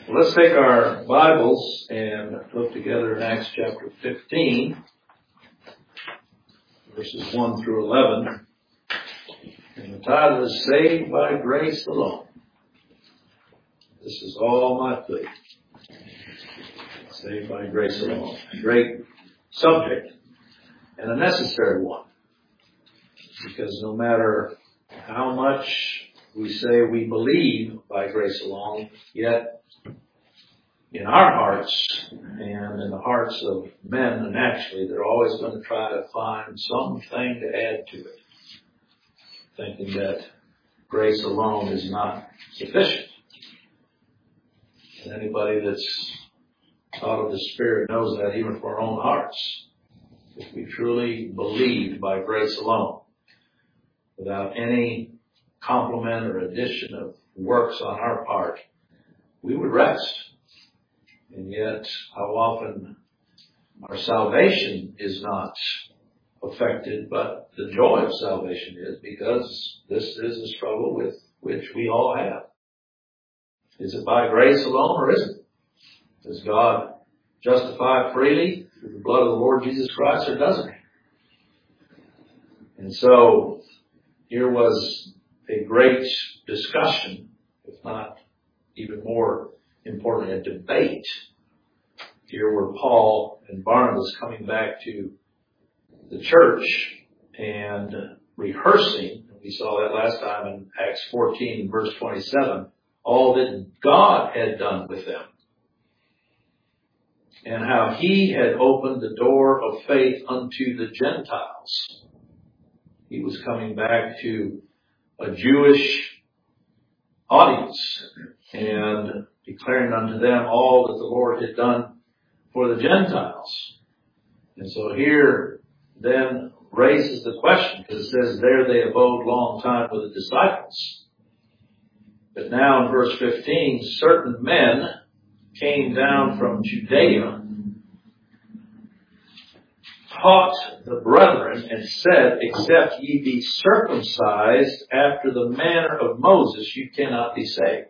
Let's take our Bibles and look together in Acts chapter 15, verses 1 through 11. And the title is Saved by Grace Alone. This is all my plea. Saved by grace alone. A great subject and a necessary one. Because no matter how much we say we believe by grace alone, yet in our hearts and in the hearts of men naturally, they're always going to try to find something to add to it, thinking that grace alone is not sufficient. And anybody that's taught of the Spirit knows that even for our own hearts. If we truly believed by grace alone, without any complement or addition of works on our part, we would rest. And yet, how often our salvation is not affected, but the joy of salvation is, because this is a struggle with which we all have. Is it by grace alone, or is it? Does God justify freely through the blood of the Lord Jesus Christ, or doesn't He? And so, here was a great discussion, if not even more importantly, a debate. Here were Paul and Barnabas coming back to the church and rehearsing. We saw that last time in Acts 14, verse 27, all that God had done with them. And how He had opened the door of faith unto the Gentiles. He was coming back to a Jewish audience and declaring unto them all that the Lord had done for the Gentiles. And so here then raises the question, because it says there they abode long time with the disciples. But now in verse 15, certain men came down from Judea, taught the brethren, and said, except ye be circumcised after the manner of Moses, you cannot be saved.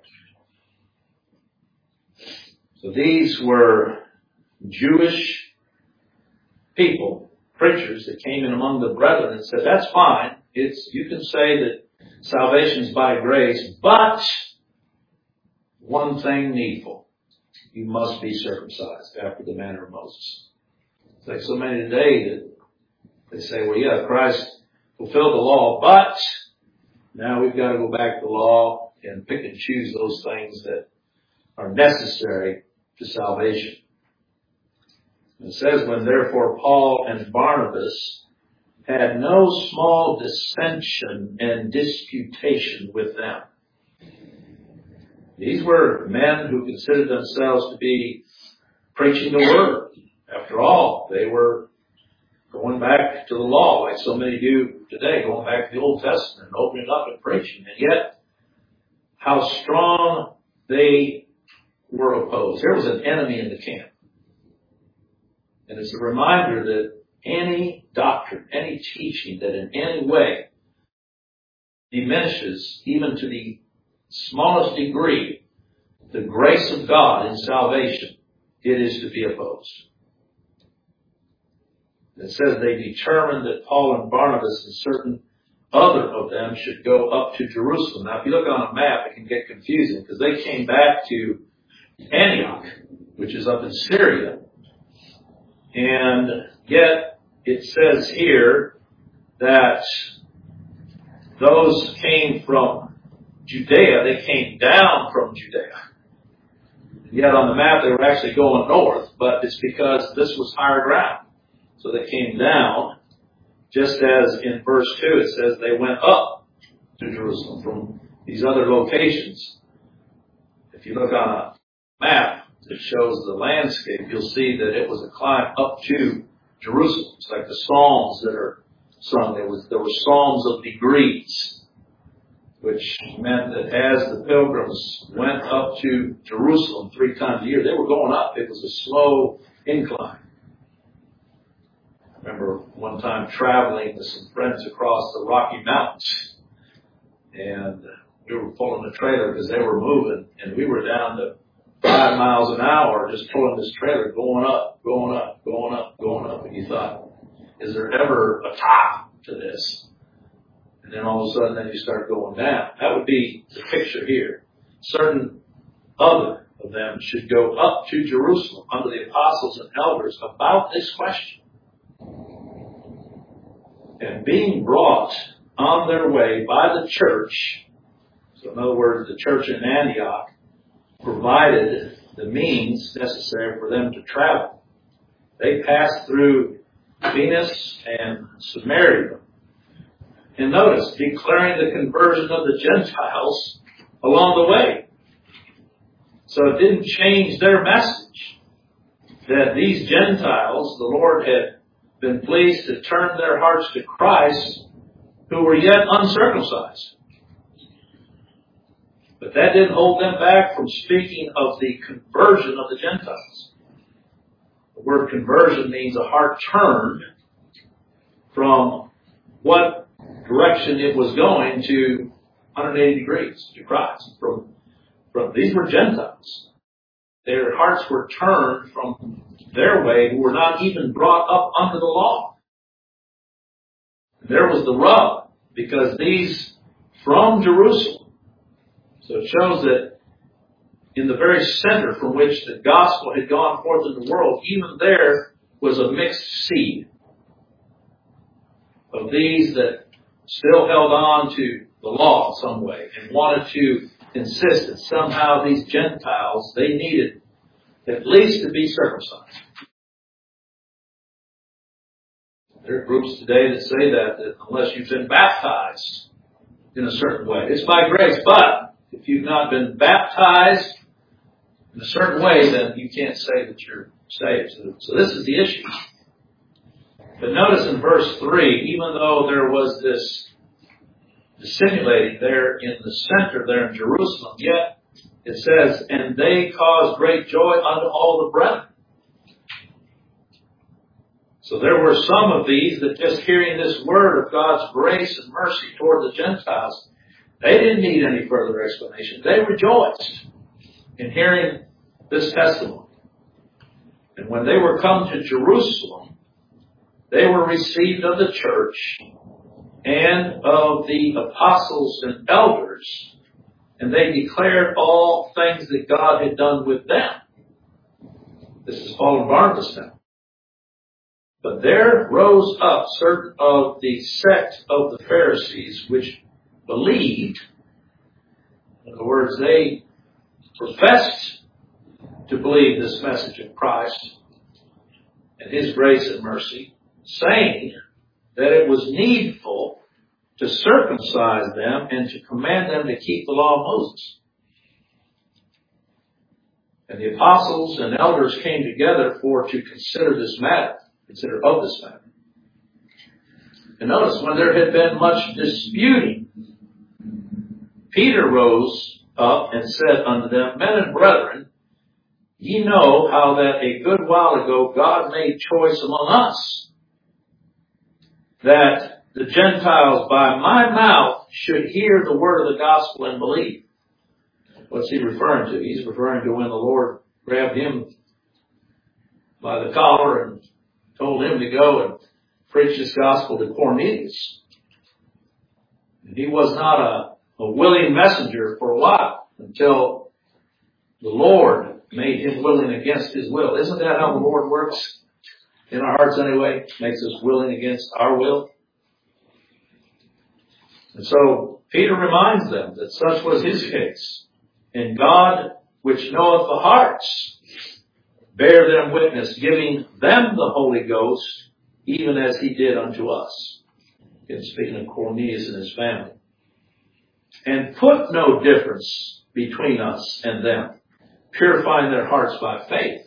So these were Jewish people, preachers that came in among the brethren and said, that's fine. You can say that salvation is by grace, but one thing needful. You must be circumcised after the manner of Moses. It's like so many today that they say, well, yeah, Christ fulfilled the law, but now we've got to go back to the law and pick and choose those things that are necessary to salvation. It says, when therefore Paul and Barnabas had no small dissension and disputation with them. These were men who considered themselves to be preaching the word. After all, they were going back to the law like so many do today, going back to the Old Testament and opening it up and preaching. And yet, how strong they were opposed. There was an enemy in the camp. And it's a reminder that any doctrine, any teaching that in any way diminishes, even to the smallest degree, the grace of God in salvation, it is to be opposed. It says they determined that Paul and Barnabas and certain other of them should go up to Jerusalem. Now, if you look on a map, it can get confusing because they came back to Antioch, which is up in Syria. And yet, it says here that those came from Judea. They came down from Judea. Yet on the map, they were actually going north, but it's because this was higher ground. So they came down, just as in verse 2, it says they went up to Jerusalem from these other locations. If you look on a map that shows the landscape, you'll see that it was a climb up to Jerusalem. It's like the Psalms that are sung. There were Psalms of degrees, which meant that as the pilgrims went up to Jerusalem 3 times a year, they were going up. It was a slow incline. I remember one time traveling with some friends across the Rocky Mountains, and we were pulling the trailer because they were moving, and we were down to 5 miles an hour just pulling this trailer going up, going up, going up, going up. And you thought, is there ever a top to this? And then all of a sudden then you start going down. That would be the picture here. Certain other of them should go up to Jerusalem under the apostles and elders about this question. And being brought on their way by the church, so in other words, the church in Antioch provided the means necessary for them to travel. They passed through Venus and Samaria. And notice, declaring the conversion of the Gentiles along the way. So it didn't change their message that these Gentiles, the Lord had been pleased to turn their hearts to Christ, who were yet uncircumcised. But that didn't hold them back from speaking of the conversion of the Gentiles. The word conversion means a heart turned from what direction it was going to 180 degrees to Christ. These were Gentiles. Their hearts were turned from their way, who were not even brought up under the law. There was the rub, because these from Jerusalem. So it shows that in the very center from which the gospel had gone forth in the world, even there was a mixed seed of these that still held on to the law in some way and wanted to insist that somehow these Gentiles, they needed at least to be circumcised. There are groups today that say that unless you've been baptized in a certain way, it's by grace, but if you've not been baptized in a certain way, then you can't say that you're saved. So this is the issue. But notice in verse 3, even though there was this dissimulating there in the center there in Jerusalem, yet it says, and they caused great joy unto all the brethren. So there were some of these that just hearing this word of God's grace and mercy toward the Gentiles, they didn't need any further explanation. They rejoiced in hearing this testimony. And when they were come to Jerusalem, they were received of the church and of the apostles and elders, and they declared all things that God had done with them. This is Paul and Barnabas now. But there rose up certain of the sect of the Pharisees which believed. In other words, they professed to believe this message of Christ and His grace and mercy, saying that it was needful to circumcise them and to command them to keep the law of Moses. And the apostles and elders came together to consider of this matter. And notice, when there had been much disputing, Peter rose up and said unto them, Men and brethren, ye know how that a good while ago God made choice among us, that the Gentiles by my mouth should hear the word of the gospel and believe. What's he referring to? He's referring to when the Lord grabbed him by the collar and told him to go and preach this gospel to Cornelius. And he was not a willing messenger for a while until the Lord made him willing against his will. Isn't that how the Lord works in our hearts anyway? Makes us willing against our will. And so Peter reminds them that such was his case. And God, which knoweth the hearts, bear them witness, giving them the Holy Ghost, even as He did unto us. Again, speaking of Cornelius and his family. And put no difference between us and them, purifying their hearts by faith.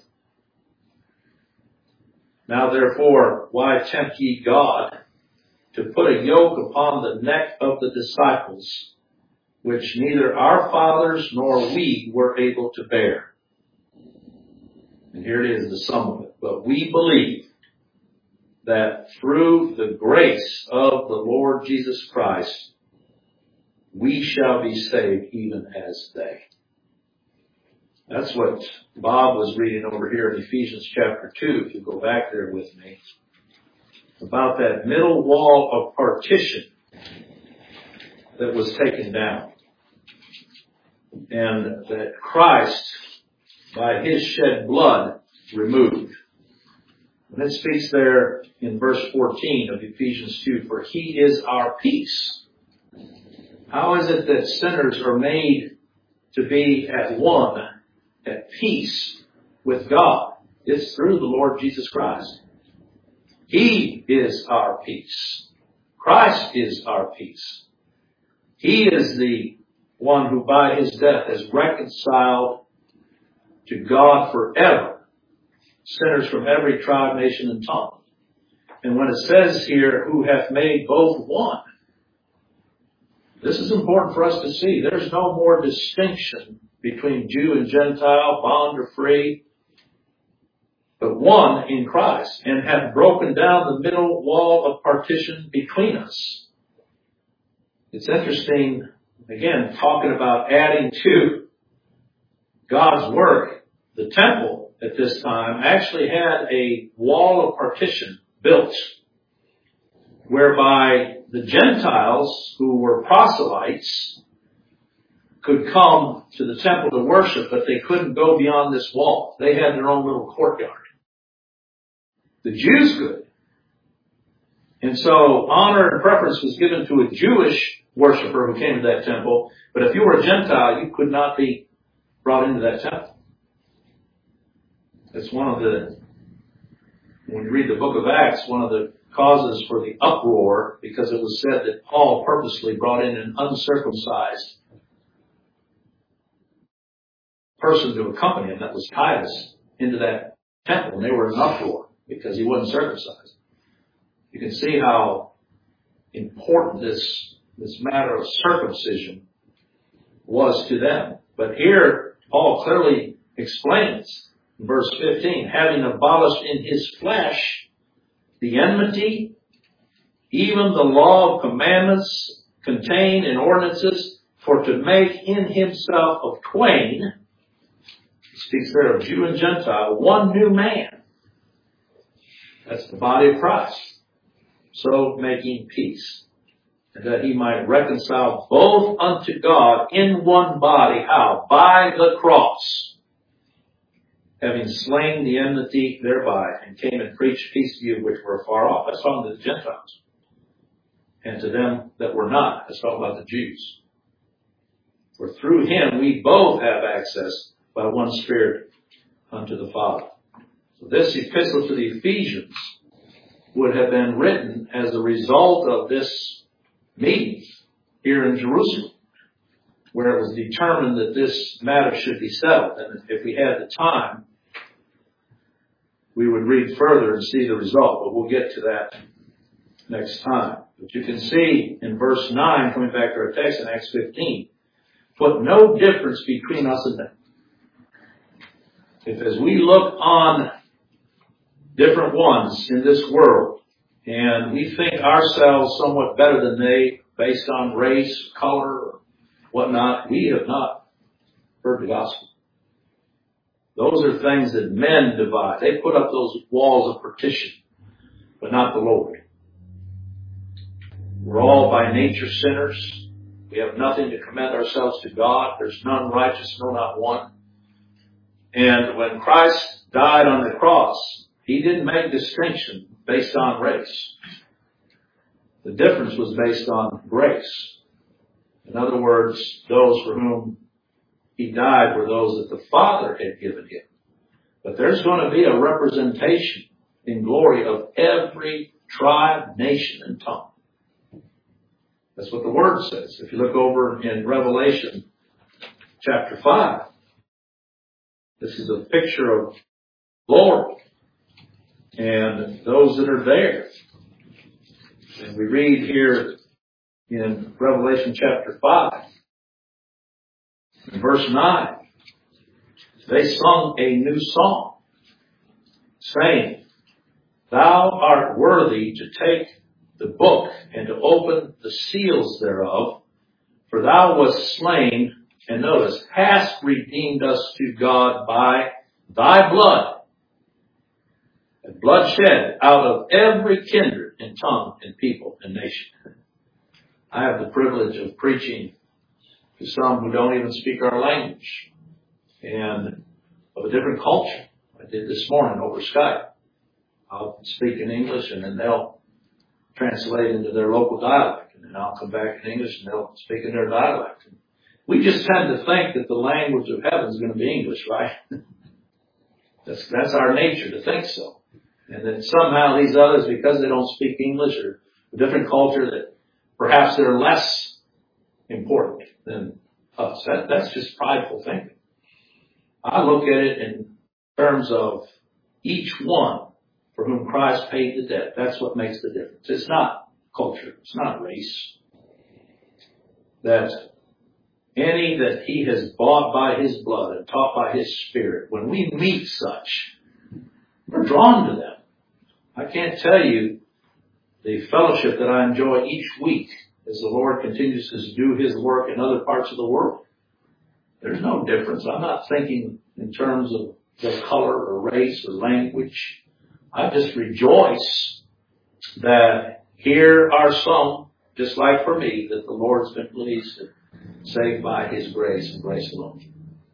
Now therefore, why tempt ye God to put a yoke upon the neck of the disciples, which neither our fathers nor we were able to bear? And here it is, the sum of it. But we believe that through the grace of the Lord Jesus Christ, we shall be saved even as they. That's what Bob was reading over here in Ephesians chapter 2, if you go back there with me, about that middle wall of partition that was taken down. And that Christ, by His shed blood, removed. And it speaks there in verse 14 of Ephesians 2, for He is our peace. How is it that sinners are made to be at one, at peace with God? It's through the Lord Jesus Christ. He is our peace. Christ is our peace. He is the one who by His death has reconciled to God forever sinners from every tribe, nation, and tongue. And when it says here, who hath made both one, this is important for us to see. There's no more distinction between Jew and Gentile, bond or free, but one in Christ, and hath broken down the middle wall of partition between us. It's interesting, again, talking about adding to God's work. The temple at this time actually had a wall of partition built, whereby the Gentiles, who were proselytes, could come to the temple to worship, but they couldn't go beyond this wall. They had their own little courtyard. The Jews could. And so honor and preference was given to a Jewish worshiper who came to that temple, but if you were a Gentile, you could not be brought into that temple. It's one of the, when you read the book of Acts, one of the causes for the uproar, because it was said that Paul purposely brought in an uncircumcised person to accompany him, that was Titus, into that temple, and they were in an uproar because he wasn't circumcised. You can see how important this matter of circumcision was to them. But here, Paul clearly explains in verse 15, having abolished in His flesh the enmity, even the law of commandments contained in ordinances, for to make in Himself of twain, he speaks there of Jew and Gentile, one new man. That's the body of Christ. So making peace, and that He might reconcile both unto God in one body. How? By the cross, having slain the enmity thereby, and came and preached peace to you which were far off. That's talking to the Gentiles. And to them that were not. That's talking about the Jews. For through Him we both have access by one Spirit unto the Father. So this epistle to the Ephesians would have been written as a result of this meeting here in Jerusalem, where it was determined that this matter should be settled. And if we had the time, we would read further and see the result, but we'll get to that next time. But you can see in verse 9, coming back to our text in Acts 15, put no difference between us and them. If as we look on different ones in this world, and we think ourselves somewhat better than they, based on race, color, or whatnot, we have not heard the gospel. Those are things that men divide. They put up those walls of partition, but not the Lord. We're all by nature sinners. We have nothing to commend ourselves to God. There's none righteous, no, not one. And when Christ died on the cross, He didn't make distinction based on race. The difference was based on grace. In other words, those for whom He died were those that the Father had given Him. But there's going to be a representation in glory of every tribe, nation, and tongue. That's what the Word says. If you look over in Revelation chapter 5, this is a picture of glory and those that are there. And we read here in Revelation chapter 5, in verse 9, they sung a new song, saying, Thou art worthy to take the book and to open the seals thereof, for Thou wast slain And notice, hast redeemed us to God by thy blood. And blood shed out of every kindred and tongue and people and nation. I have the privilege of preaching to some who don't even speak our language and of a different culture. I did this morning over Skype. I'll speak in English and then they'll translate into their local dialect. And then I'll come back in English and they'll speak in their dialect. We just tend to think that the language of heaven is going to be English, right? That's our nature to think so. And that somehow these others, because they don't speak English or a different culture, that perhaps they're less important than us. That's just prideful thinking. I look at it in terms of each one for whom Christ paid the debt. That's what makes the difference. It's not culture. It's not race. That any that he has bought by his blood and taught by his Spirit, when we meet such, we're drawn to them. I can't tell you the fellowship that I enjoy each week as the Lord continues to do his work in other parts of the world. There's no difference. I'm not thinking in terms of the color or race or language. I just rejoice that here are some, just like for me, that the Lord's been pleased to save by his grace and grace alone.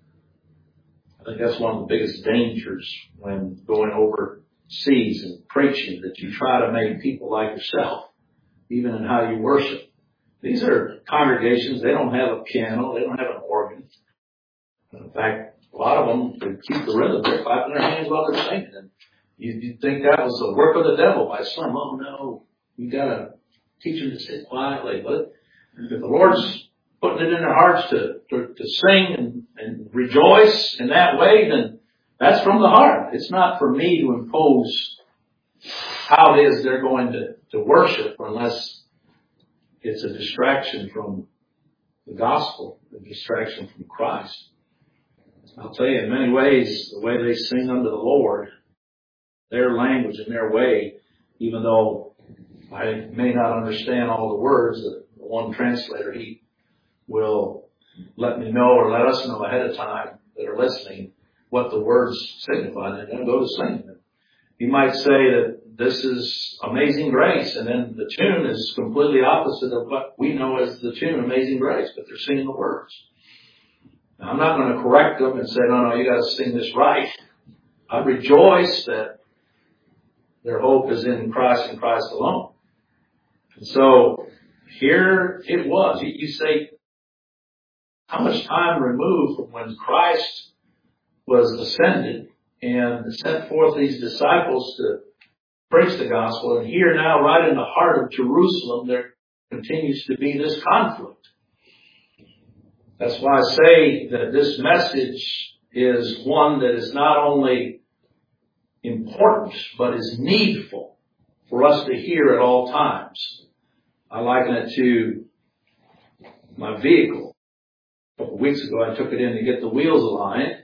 I think that's one of the biggest dangers when going overseas and preaching, that you try to make people like yourself, even in how you worship. These are congregations, they don't have a piano, they don't have an organ. In fact, a lot of them, to keep the rhythm, they're clapping their hands while they're singing. And you'd think that was the work of the devil by some. Oh no, you gotta teach them to sit quietly. But if the Lord's putting it in their hearts to sing and rejoice in that way, then that's from the heart. It's not for me to impose how it is they're going to worship unless it's a distraction from the gospel, a distraction from Christ. I'll tell you, in many ways, the way they sing unto the Lord, their language and their way, even though I may not understand all the words, the one translator, he will let me know or let us know ahead of time that are listening what the words signify, and then go to sing them. He might say that this is Amazing Grace, and then the tune is completely opposite of what we know as the tune Amazing Grace, but they're singing the words. Now, I'm not going to correct them and say, no, you got to sing this right. I rejoice that their hope is in Christ and Christ alone. And so here it was. You say, how much time removed from when Christ was ascended and sent forth these disciples to preach the gospel, and here now, right in the heart of Jerusalem, there continues to be this conflict. That's why I say that this message is one that is not only important, but is needful for us to hear at all times. I liken it to my vehicle. A couple of weeks ago, I took it in to get the wheels aligned,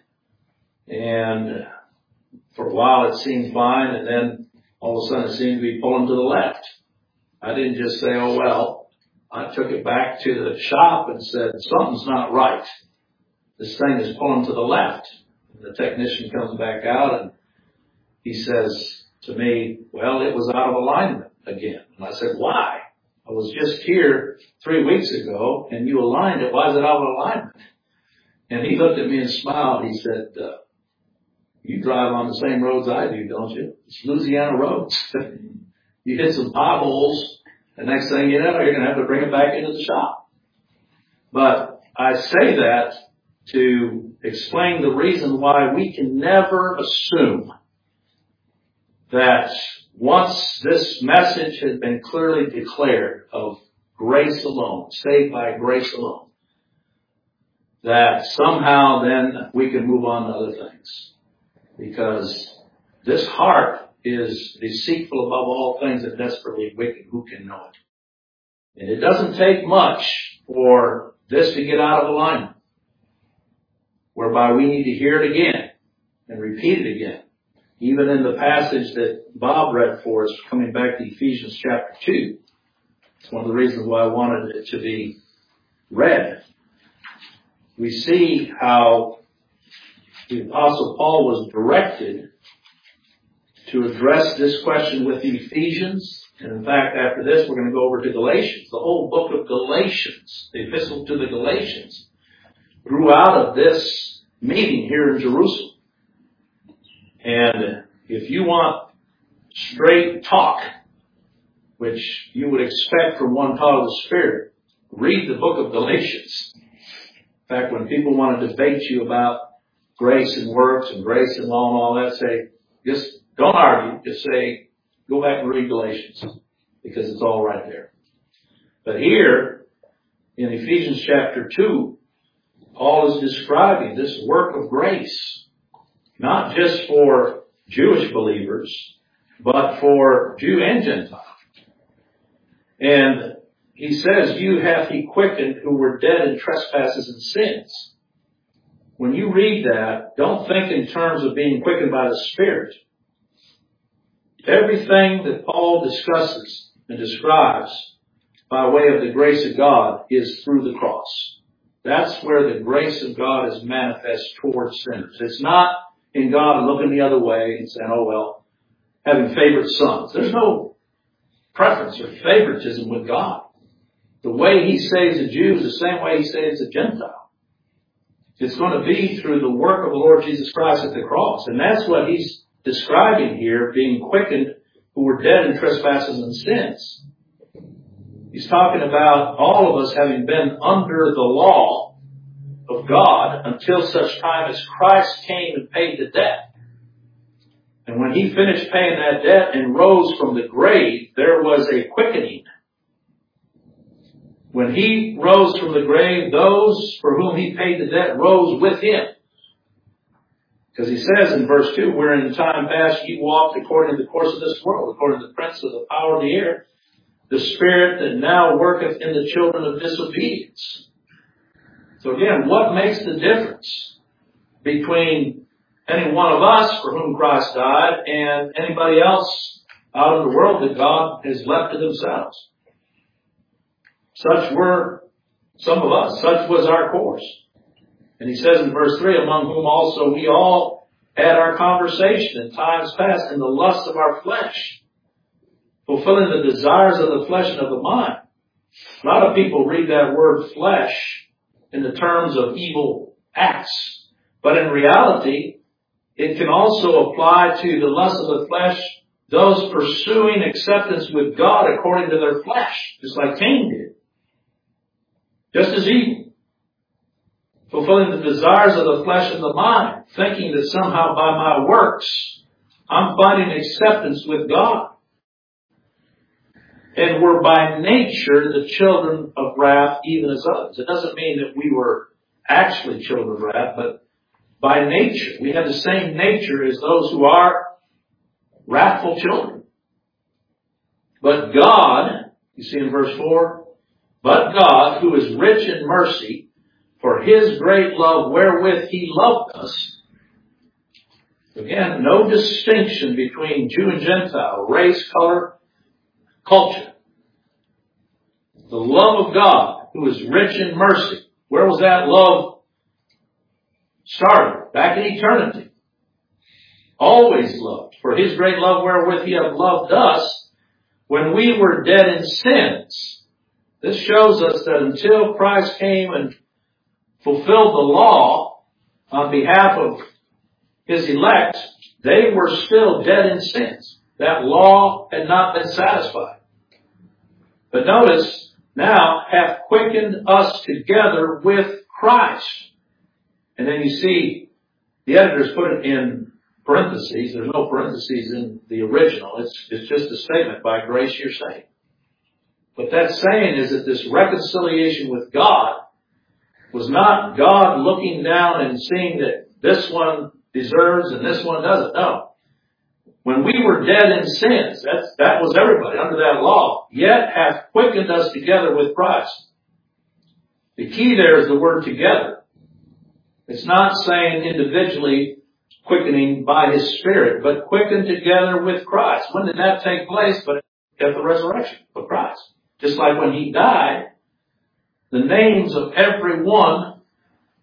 and for a while it seemed fine, and then all of a sudden it seemed to be pulling to the left. I didn't just say, oh well. I took it back to the shop and said, something's not right. This thing is pulling to the left. And the technician comes back out and he says to me, well, it was out of alignment again. And I said, why? I was just here 3 weeks ago and you aligned it. Why is it out of alignment? And he looked at me and smiled. He said, you drive on the same roads I do, don't you? It's Louisiana roads. You hit some potholes. The next thing you know, you're going to have to bring it back into the shop. But I say that to explain the reason why we can never assume that once this message has been clearly declared of grace alone, saved by grace alone, that somehow then we can move on to other things. Because this heart is deceitful above all things and desperately wicked. Who can know it? And it doesn't take much for this to get out of alignment, whereby we need to hear it again and repeat it again. Even in the passage that Bob read for us, coming back to Ephesians chapter 2, it's one of the reasons why I wanted it to be read. we see how the Apostle Paul was directed to address this question with the Ephesians. And in fact, after this, we're going to go over to Galatians. The whole book of Galatians, the epistle to the Galatians, grew out of this meeting here in Jerusalem. And if you want straight talk, which you would expect from one taught of the Spirit, read the book of Galatians. In fact, when people want to debate you about grace and works and grace and law and all that, say, just don't argue. Just say, go back and read Galatians, because it's all right there. But here, in Ephesians chapter 2, Paul is describing this work of grace, not just for Jewish believers, but for Jew and Gentile. And he says, you hath he quickened who were dead in trespasses and sins. When you read that, don't think in terms of being quickened by the Spirit. Everything that Paul discusses and describes by way of the grace of God is through the cross. That's where the grace of God is manifest towards sinners. It's not in God looking the other way and saying, oh well, having favorite sons. There's no preference or favoritism with God. The way he saves the Jews, the same way he saves the Gentile. It's going to be through the work of the Lord Jesus Christ at the cross. And that's what he's describing here, being quickened who were dead in trespasses and sins. He's talking about all of us having been under the law of God until such time as Christ came and paid the debt. And when he finished paying that debt and rose from the grave, there was a quickening. When he rose from the grave, those for whom he paid the debt rose with him. Because he says in verse 2, wherein in time past ye walked according to the course of this world, according to the prince of the power of the air, the spirit that now worketh in the children of disobedience. So again, what makes the difference between any one of us for whom Christ died and anybody else out in the world that God has left to themselves? Such were some of us. Such was our course. And he says in verse 3, among whom also we all had our conversation in times past in the lusts of our flesh, fulfilling the desires of the flesh and of the mind. A lot of people read that word flesh in the terms of evil acts. But in reality, it can also apply to the lust of the flesh, those pursuing acceptance with God according to their flesh, just like Cain did. Just as evil. Fulfilling the desires of the flesh and the mind, thinking that somehow by my works, I'm finding acceptance with God. And we're by nature the children of wrath, even as others. It doesn't mean that we were actually children of wrath, but by nature, we have the same nature as those who are wrathful children. But God, you see in verse 4, but God, who is rich in mercy, for his great love wherewith he loved us. Again, no distinction between Jew and Gentile, race, color, culture. The love of God, who is rich in mercy. Where was that love started? Back in eternity. Always loved. For his great love wherewith he hath loved us when we were dead in sins. This shows us that until Christ came and fulfilled the law on behalf of his elect, they were still dead in sins. That law had not been satisfied. But notice, now hath quickened us together with Christ. And then you see, the editors put it in parentheses. There's no parentheses in the original. It's just a statement, by grace you're saved. What that's saying is that this reconciliation with God was not God looking down and seeing that this one deserves and this one doesn't. No. When we were dead in sins, that was everybody under that law, yet hath quickened us together with Christ. The key there is the word together. It's not saying individually quickening by his Spirit, but quickened together with Christ. When did that take place? But at the resurrection of Christ. Just like when he died, the names of every one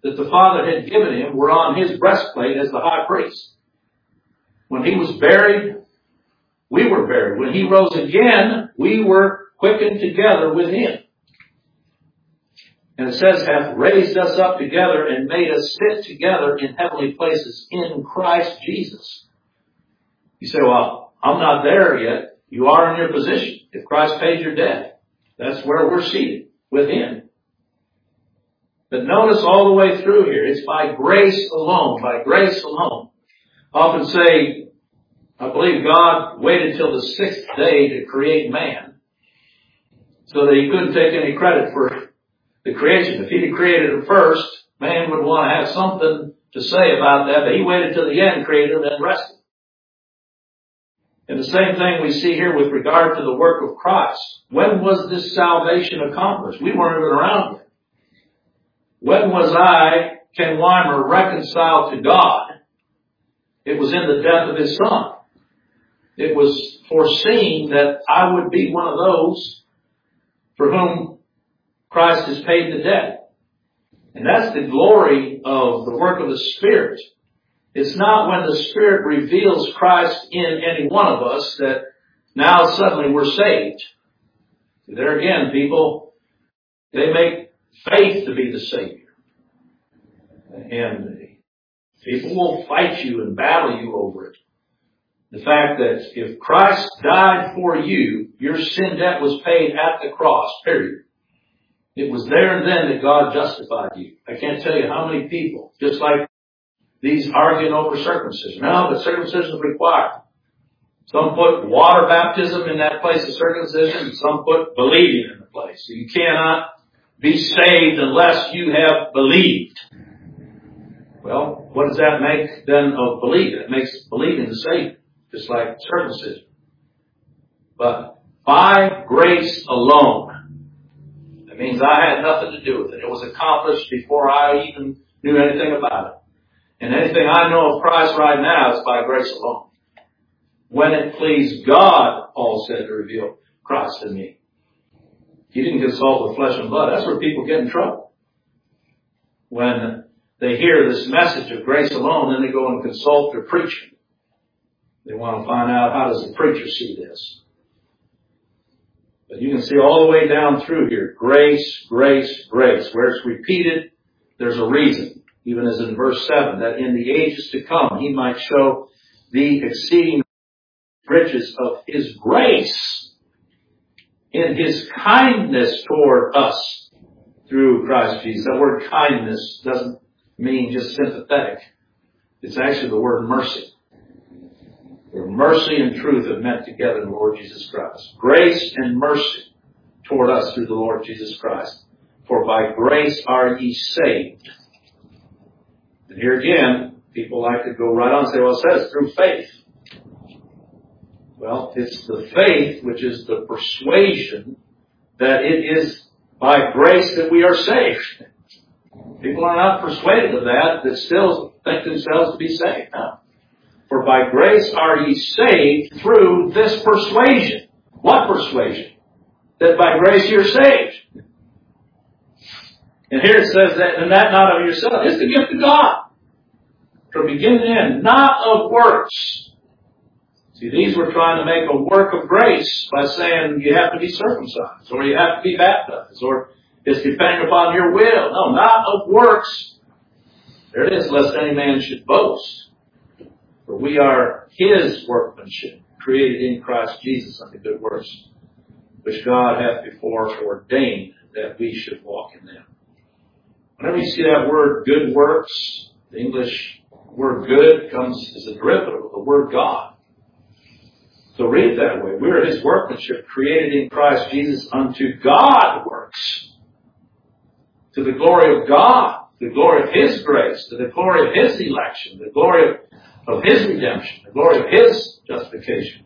that the Father had given him were on his breastplate as the high priest. When he was buried, we were buried. When he rose again, we were quickened together with him. And it says, hath raised us up together and made us sit together in heavenly places in Christ Jesus. You say, well, I'm not there yet. You are in your position. If Christ paid your debt, that's where we're seated, with him. But notice all the way through here, it's by grace alone, by grace alone. I often say, I believe God waited till the sixth day to create man so that he couldn't take any credit for the creation. If he'd have created it first, man would want to have something to say about that, but he waited till the end, created it, and then rested. And the same thing we see here with regard to the work of Christ. When was this salvation accomplished? We weren't even around yet. When was I, Ken Weimer, reconciled to God? It was in the death of his Son. It was foreseen that I would be one of those for whom Christ has paid the debt. And that's the glory of the work of the Spirit. It's not when the Spirit reveals Christ in any one of us that now suddenly we're saved. There again, people, they make faith to be the Savior. And people will fight you and battle you over it. The fact that if Christ died for you, your sin debt was paid at the cross, period. It was there and then that God justified you. I can't tell you how many people, just like these arguing over circumcision. No, but circumcision is required. Some put water baptism in that place of circumcision, and some put believing in the place. So you cannot be saved unless you have believed. Well, what does that make then of believing? It makes believing the Savior, just like circumcision. But by grace alone, that means I had nothing to do with it. It was accomplished before I even knew anything about it. And anything I know of Christ right now is by grace alone. When it pleased God, Paul said, to reveal Christ in me. He didn't consult with flesh and blood. That's where people get in trouble. When they hear this message of grace alone, then they go and consult their preacher. They want to find out, how does the preacher see this? But you can see all the way down through here, grace, grace, grace. Where it's repeated, there's a reason. Even as in verse 7, that in the ages to come, he might show the exceeding riches of his grace in his kindness toward us through Christ Jesus. That word kindness doesn't mean just sympathetic. It's actually the word mercy. Where mercy and truth have met together in the Lord Jesus Christ. Grace and mercy toward us through the Lord Jesus Christ. For by grace are ye saved. And here again, people like to go right on and say, well, it says through faith. Well, it's the faith which is the persuasion that it is by grace that we are saved. People are not persuaded of that still think themselves to be saved. No. For by grace are ye saved through this persuasion. What persuasion? That by grace you're saved. And here it says that, and that not of yourself. It's the gift of God. From beginning to end, not of works. See, these were trying to make a work of grace by saying you have to be circumcised, or you have to be baptized, or it's dependent upon your will. No, not of works. There it is, lest any man should boast. For we are his workmanship, created in Christ Jesus unto good works, which God hath before ordained that we should walk in them. Whenever you see that word good works, the English word good comes as a derivative of the word God. So read it that way. We are his workmanship, created in Christ Jesus unto God works. To the glory of God, the glory of his grace, to the glory of his election, the glory of his redemption, the glory of his justification,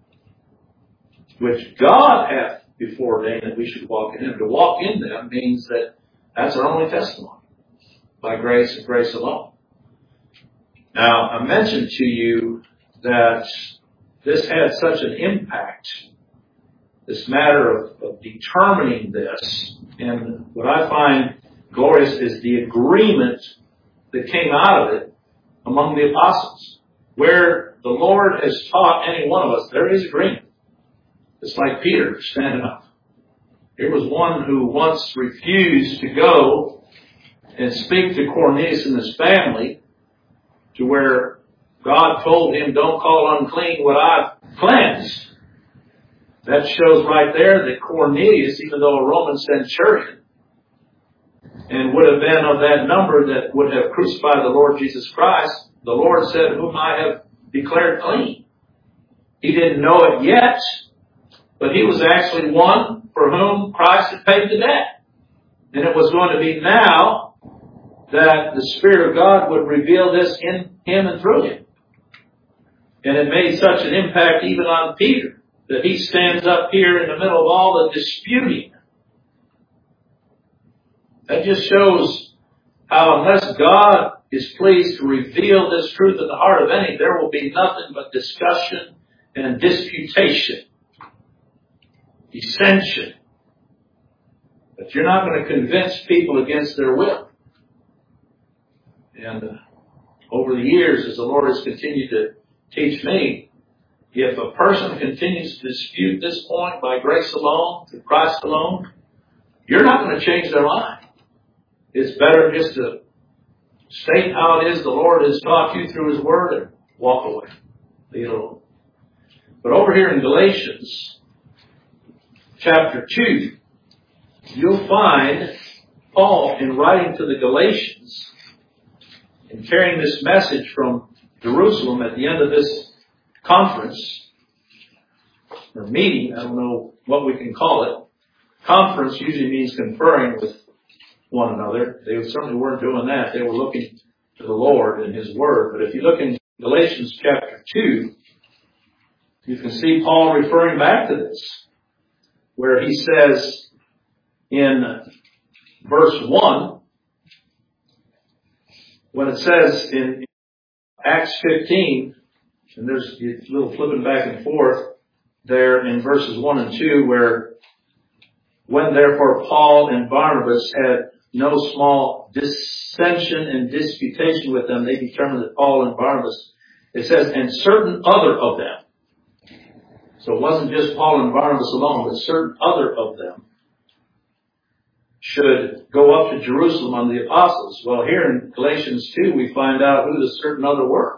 which God hath before ordained that we should walk in him. To walk in them means that that's our only testimony, by grace and grace alone. Now, I mentioned to you that this had such an impact, this matter of determining this. And what I find glorious is the agreement that came out of it among the apostles. Where the Lord has taught any one of us, there is agreement. It's like Peter standing up. Here was one who once refused to go and speak to Cornelius and his family, to where God told him, don't call unclean what I've cleansed. That shows right there that Cornelius, even though a Roman centurion, and would have been of that number that would have crucified the Lord Jesus Christ, the Lord said, whom I have declared clean. He didn't know it yet, but he was actually one for whom Christ had paid the debt. And it was going to be now that the Spirit of God would reveal this in him and through him. And it made such an impact even on Peter that he stands up here in the middle of all the disputing. That just shows how unless God is pleased to reveal this truth in the heart of any, there will be nothing but discussion and disputation, dissension. But you're not going to convince people against their will. And over the years, as the Lord has continued to teach me, if a person continues to dispute this point by grace alone, through Christ alone, you're not going to change their mind. It's better just to state how it is the Lord has taught you through His Word and walk away. Leave it alone. But over here in Galatians chapter 2, you'll find Paul, in writing to the Galatians and carrying this message from Jerusalem at the end of this conference, or meeting, I don't know what we can call it. Conference usually means conferring with one another. They certainly weren't doing that. They were looking to the Lord and His Word. But if you look in Galatians chapter 2, you can see Paul referring back to this, where he says in verse 1, when it says in Acts 15, and there's a little flipping back and forth there in verses 1 and 2, where when therefore Paul and Barnabas had no small dissension and disputation with them, they determined that Paul and Barnabas, it says, and certain other of them. So it wasn't just Paul and Barnabas alone, but certain other of them should go up to Jerusalem on the apostles. Well, here in Galatians 2, we find out who the certain other were.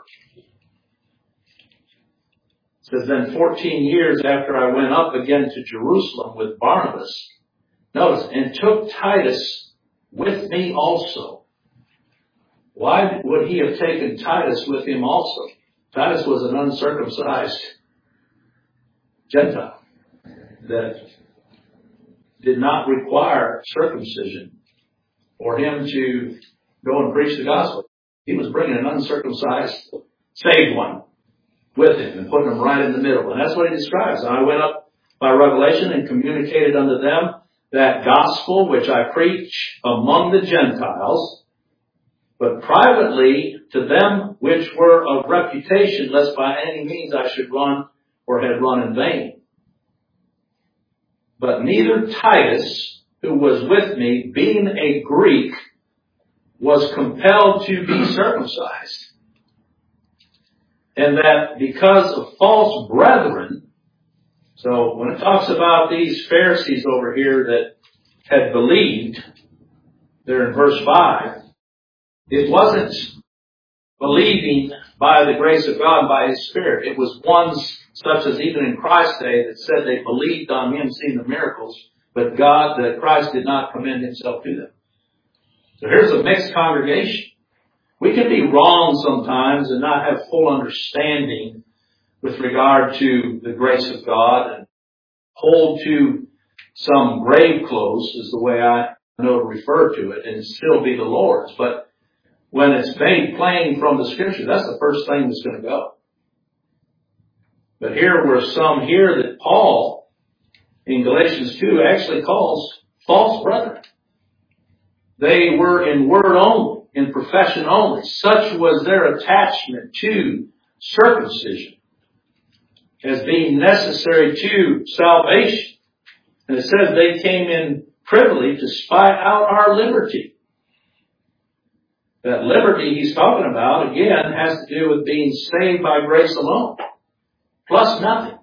It says, then 14 years after I went up again to Jerusalem with Barnabas, notice, and took Titus with me also. Why would he have taken Titus with him also? Titus was an uncircumcised Gentile that did not require circumcision for him to go and preach the gospel. He was bringing an uncircumcised saved one with him and putting him right in the middle. And that's what he describes. And I went up by revelation and communicated unto them that gospel which I preach among the Gentiles, but privately to them which were of reputation, lest by any means I should run or had run in vain. But neither Titus, who was with me, being a Greek, was compelled to be circumcised. And that because of false brethren, so when it talks about these Pharisees over here that had believed, there in verse 5, it wasn't believing by the grace of God, by His Spirit. It was ones such as even in Christ's day that said they believed on Him, seeing the miracles, but Christ did not commend Himself to them. So here's a mixed congregation. We can be wrong sometimes and not have full understanding with regard to the grace of God and hold to some grave clothes is the way I know to refer to it and still be the Lord's. But when it's made plain from the Scripture, that's the first thing that's going to go. But here were some here that Paul in Galatians 2 actually calls false brethren. They were in word only, in profession only. Such was their attachment to circumcision as being necessary to salvation. And it says they came in privily to spy out our liberty. That liberty he's talking about, again, has to do with being saved by grace alone, plus nothing.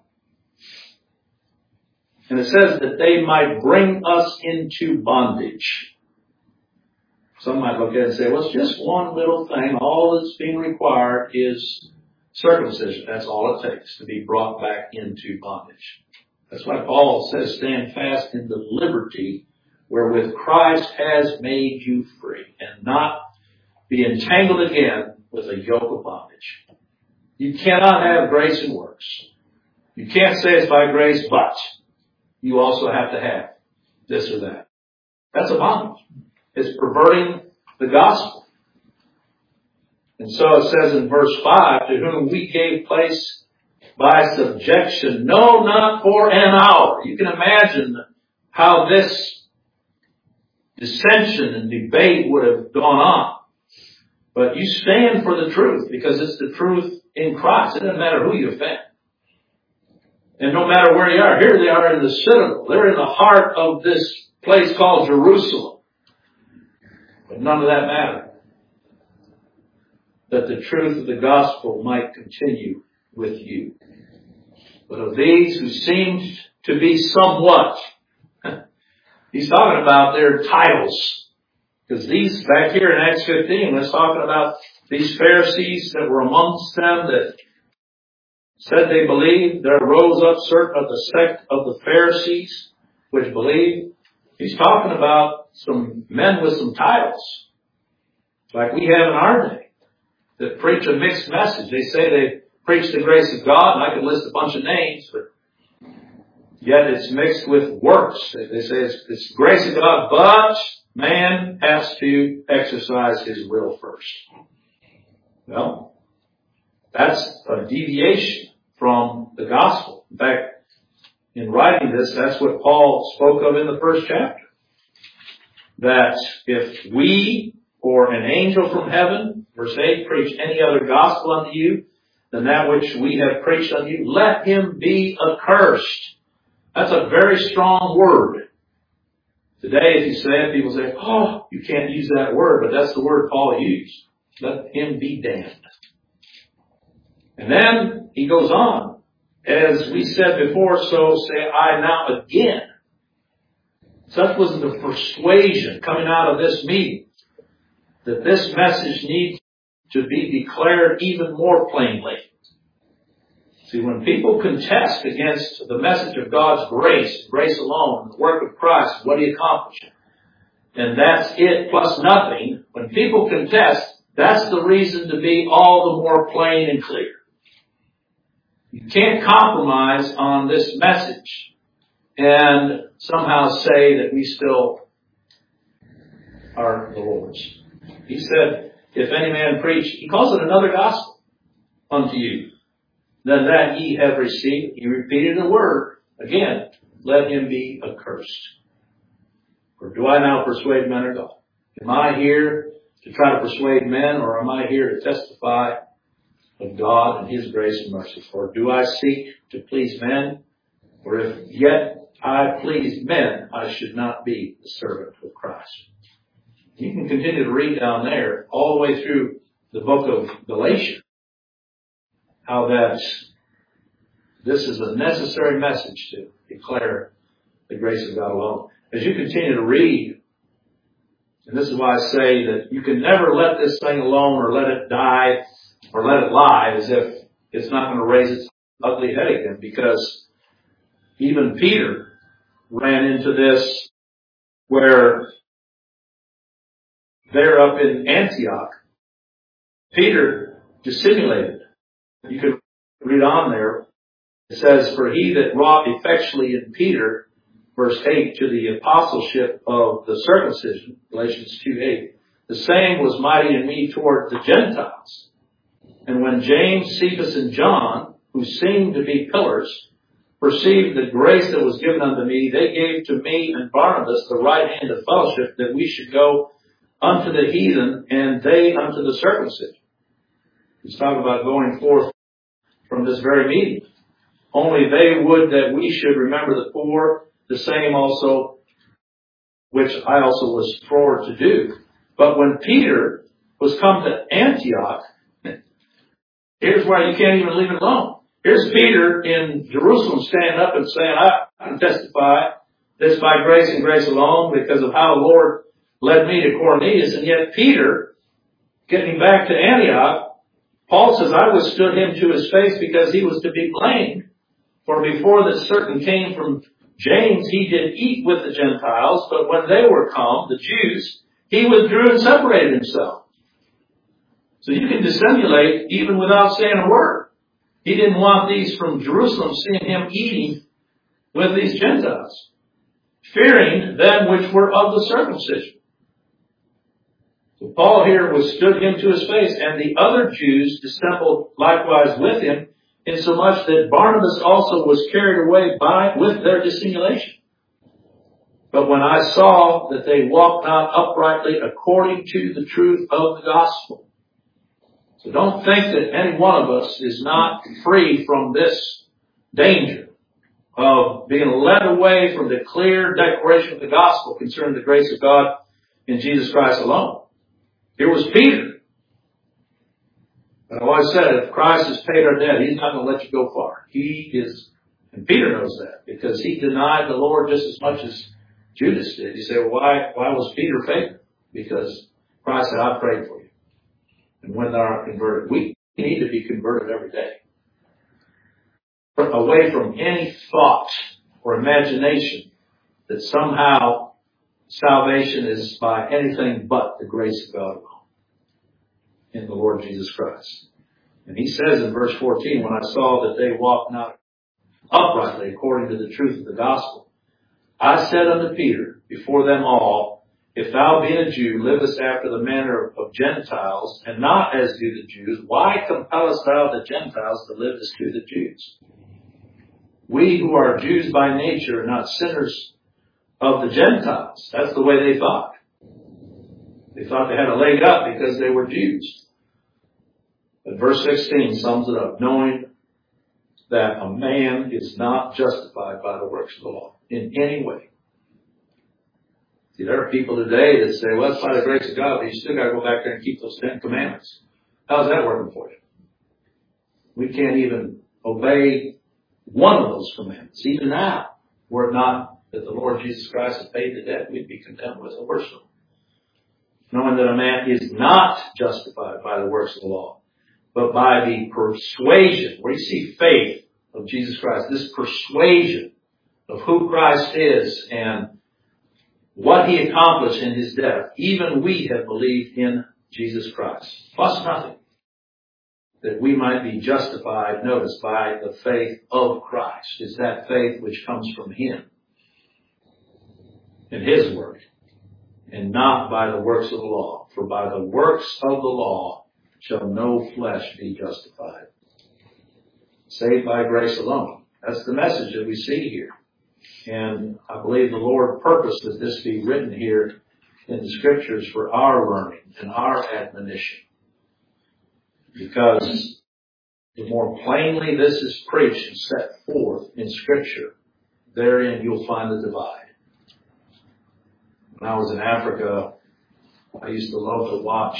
And it says that they might bring us into bondage. Some might look at it and say, well, it's just one little thing. All that's being required is circumcision. That's all it takes to be brought back into bondage. That's why Paul says, stand fast in the liberty wherewith Christ has made you free, and not be entangled again with a yoke of bondage. You cannot have grace and works. You can't say it's by grace, but you also have to have this or that. That's a bondage. It's perverting the gospel. And so it says in verse 5, to whom we gave place by subjection, no, not for an hour. You can imagine how this dissension and debate would have gone on. But you stand for the truth because it's the truth in Christ. It doesn't matter who you offend. And no matter where you are, here they are in the citadel. They're in the heart of this place called Jerusalem. But none of that mattered. That the truth of the gospel might continue with you. But of these who seemed to be somewhat, he's talking about their titles. Because these, back here in Acts 15, let's talking about these Pharisees that were amongst them that said they believed. There rose up certain of the sect of the Pharisees which believed. He's talking about some men with some titles, like we have in our day, that preach a mixed message. They say they preach the grace of God, and I could list a bunch of names, but yet it's mixed with works. They say it's grace of God, but man has to exercise his will first. Well, that's a deviation from the gospel. In fact, in writing this, that's what Paul spoke of in the first chapter. That if we or an angel from heaven, verse 8, preach any other gospel unto you than that which we have preached unto you, let him be accursed. That's a very strong word. Today, if you say it, people say, oh, you can't use that word, but that's the word Paul used. Let him be damned. And then he goes on. As we said before, so say I now again. Such was the persuasion coming out of this meeting that this message needs to be declared even more plainly. See, when people contest against the message of God's grace, grace alone, the work of Christ, what He accomplished, and that's it plus nothing, when people contest, that's the reason to be all the more plain and clear. You can't compromise on this message and somehow say that we still are the Lord's. He said, if any man preach, he calls it another gospel unto you, than that ye have received. He repeated the word. Again, let him be accursed. Or do I now persuade men or God? Am I here to try to persuade men, or am I here to testify of God and His grace and mercy? Or do I seek to please men? Or if yet I please men, I should not be the servant of Christ. You can continue to read down there all the way through the book of Galatians, how that this is a necessary message to declare the grace of God alone. As you continue to read, and this is why I say that you can never let this thing alone or let it die or let it lie as if it's not going to raise its ugly head again, because even Peter ran into this where they're up in Antioch. Peter dissimulated. You can read on there. It says, for he that wrought effectually in Peter, verse 8, to the apostleship of the circumcision, Galatians 2:8, the same was mighty in me toward the Gentiles. And when James, Cephas, and John, who seemed to be pillars, perceived the grace that was given unto me, they gave to me and Barnabas the right hand of fellowship, that we should go unto the heathen, and they unto the circumcision. He's talking about going forth from this very meeting. Only they would that we should remember the poor, the same also, which I also was forward to do. But when Peter was come to Antioch. Here's why you can't even leave it alone. Here's Peter in Jerusalem standing up and saying, I can testify this by grace and grace alone because of how the Lord led me to Cornelius. And yet Peter, getting back to Antioch, Paul says, I withstood him to his face because he was to be blamed. For before the certain came from James, he did eat with the Gentiles, but when they were come, the Jews, he withdrew and separated himself. So you can dissimulate even without saying a word. He didn't want these from Jerusalem seeing him eating with these Gentiles, fearing them which were of the circumcision. So Paul here withstood him to his face, and the other Jews dissembled likewise with him, insomuch that Barnabas also was carried away with their dissimulation. But when I saw that they walked not uprightly according to the truth of the gospel. So don't think that any one of us is not free from this danger of being led away from the clear declaration of the gospel concerning the grace of God in Jesus Christ alone. Here was Peter. But I've always said, if Christ has paid our debt, he's not going to let you go far. He is, and Peter knows that, because he denied the Lord just as much as Judas did. You say, well, why was Peter faithful? Because Christ said, I prayed for you. And when thou art converted, we need to be converted every day. Away from any thought or imagination that somehow salvation is by anything but the grace of God alone in the Lord Jesus Christ. And he says in verse 14, when I saw that they walked not uprightly according to the truth of the gospel, I said unto Peter before them all, if thou being a Jew livest after the manner of Gentiles, and not as do the Jews, why compellest thou the Gentiles to live as do the Jews? We who are Jews by nature are not sinners of the Gentiles. That's the way they thought. They thought they had a leg up because they were Jews. But verse 16 sums it up, knowing that a man is not justified by the works of the law in any way. See, there are people today that say, well, it's by the grace of God, but you still got to go back there and keep those 10 commandments. How's that working for you? We can't even obey one of those commandments, even now. Were it not that the Lord Jesus Christ has paid the debt, we'd be content with the worst of them. Knowing that a man is not justified by the works of the law, but by the persuasion, where you see faith of Jesus Christ, this persuasion of who Christ is and what he accomplished in his death, even we have believed in Jesus Christ, plus nothing, that we might be justified, notice, by the faith of Christ. Is that faith which comes from him in his work, and not by the works of the law. For by the works of the law shall no flesh be justified. Saved by grace alone. That's the message that we see here. And I believe the Lord purposed that this be written here in the Scriptures for our learning and our admonition. Because the more plainly this is preached and set forth in Scripture, therein you'll find the divide. When I was in Africa, I used to love to watch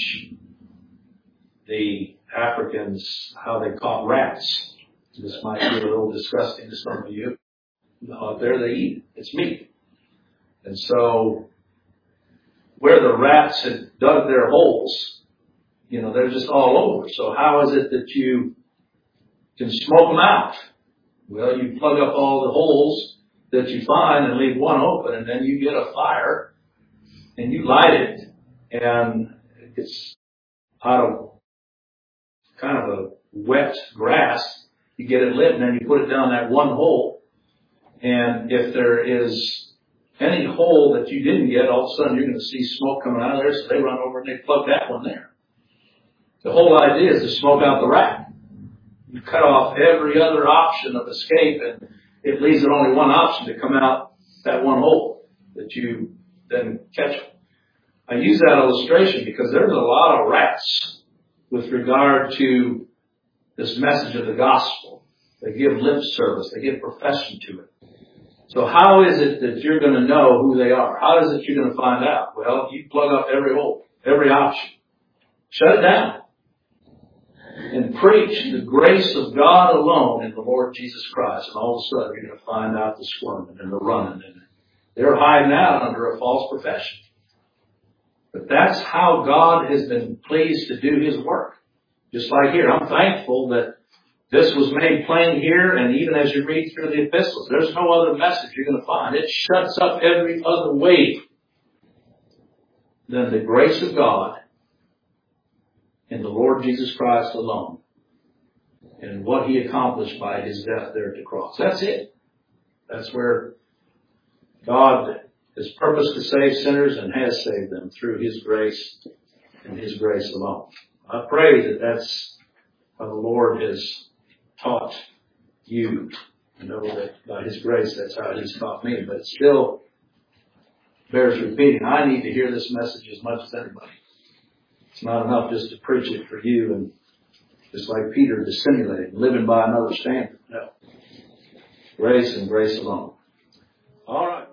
the Africans, how they caught rats. This might be a little disgusting to some of you. Out there they eat it. It's meat. And so, where the rats had dug their holes, they're just all over. So how is it that you can smoke them out? Well, you plug up all the holes that you find and leave one open, and then you get a fire and you light it, and it's out of kind of a wet grass. You get it lit, and then you put it down that one hole. And if there is any hole that you didn't get, all of a sudden you're going to see smoke coming out of there, so they run over and they plug that one there. The whole idea is to smoke out the rat. You cut off every other option of escape, and it leaves it only one option to come out that one hole that you then catch them. I use that illustration because there's a lot of rats with regard to this message of the gospel. They give lip service. They give profession to it. So how is it that you're going to know who they are? How is it you're going to find out? Well, you plug up every hole, every option. Shut it down. And preach the grace of God alone in the Lord Jesus Christ. And all of a sudden you're going to find out the squirming and the running. And they're hiding out under a false profession. But that's how God has been pleased to do His work. Just like here. I'm thankful that this was made plain here, and even as you read through the epistles, there's no other message you're going to find. It shuts up every other way than the grace of God in the Lord Jesus Christ alone and what He accomplished by His death there at the cross. That's it. That's where God has purposed to save sinners and has saved them through His grace and His grace alone. I pray that that's how the Lord has taught you. I know that by His grace that's how He's taught me, but it still bears repeating. I need to hear this message as much as anybody. It's not enough just to preach it for you and just like Peter dissimulating, living by another standard. No. Grace and grace alone. All right.